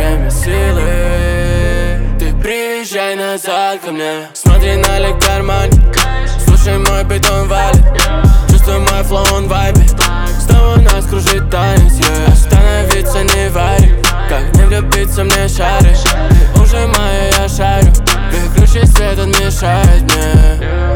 время силы. Ты приезжай назад ко мне, смотри на лик в кармане, слушай мой бит, он валит, чувствуй мой флоу, он вайбит. Снова нас кружит танец, остановиться не варит. Как не влюбиться, мне шаришь. Ты уже моя, я шарю. Выключи свет, он мешает мне.